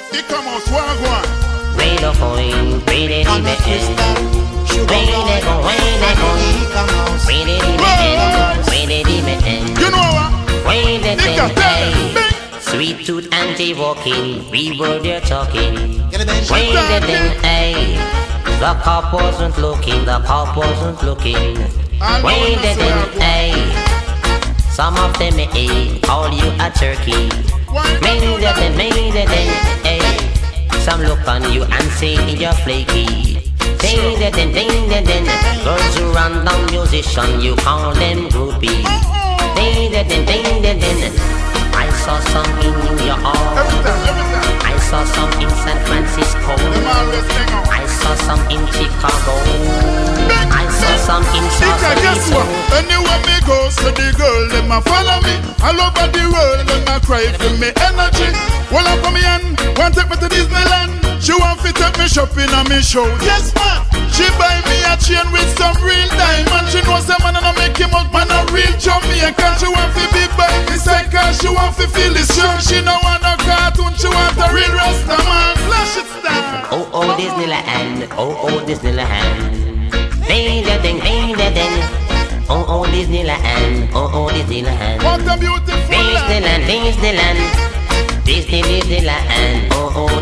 He come out, one. Where the coin, where did he be? You know what? Sweet tooth auntie walking, we were there talking. Wait a minute, hey. The cop wasn't looking, Wait a minute, hey. Some of them may call you a turkey. Made it, hey. Some look on you and say you're flaky. Ding then, girls who run down musician, you call them groupies. Ding then, I saw some in New York. I saw some in San Francisco. I saw some in Chicago. I saw some in South Africa. Anywhere me go, so the girl them a follow me. All over the world, them a cry for me energy. Well, I come in, want take me to Disneyland. She want to take me shopping and me show. Yes, man. She buy me a chain with some real diamond. She knows some man and I make him out, man a real Jamaican. She want to be by me side, cause she want to feel the strong. She no want no cartoon, she want a real Rasta man. Flash it star. Oh, Disneyland, Disneyland. Ding da ding. Oh, Disneyland, Disneyland. What a beautiful Disneyland. Disneyland, oh,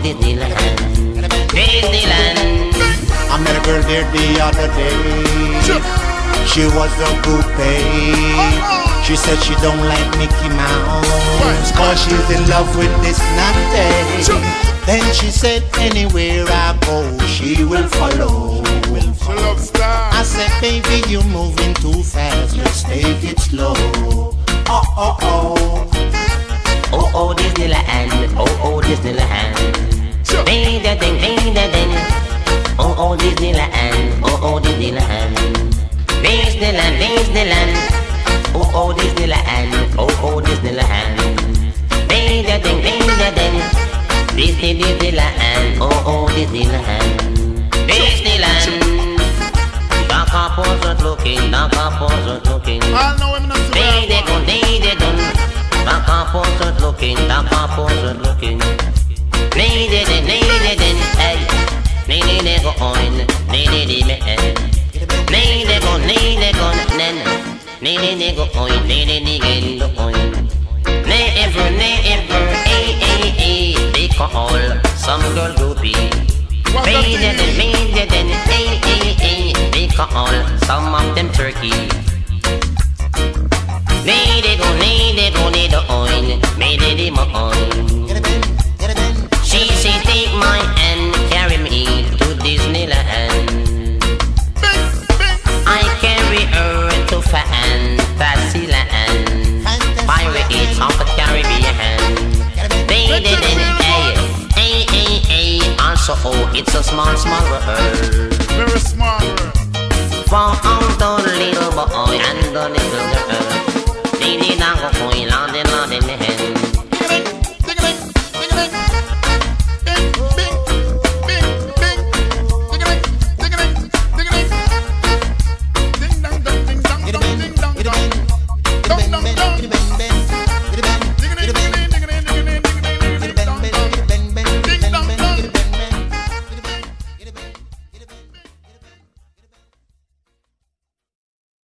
Disneyland. I met a girl there the other day. She was a groupie. She said she don't like Mickey Mouse, cause she's in love with this Nante. Then she said anywhere I go, she will follow. I said, baby, you're moving too fast, let's take it slow. Oh, Disneyland, oh, Disneyland. Ding da ding. Oh, Disneyland, oh, Disneyland. Disneyland. Oh, Disneyland, oh, Disneyland. Ding da ding. Disneyland, oh, Disneyland. Disneyland. The cop wasn't looking. I know him not to They done. The cop wasn't looking. Need it, hey. Need it, go on. Need it, man. Need it, go, nen. Need it, go on. Need it, go on. Never, they call some girl groupie. Made it, they call some of them turkey. Need it, go, need the oil. Made it, my oil. She say take my hand, carry me to Disneyland. I carry her to Fantasyland. Pirates of the Caribbean. They didn't hey. Also, it's a small world. Very small world. For all the little boy and the little girl. They need a go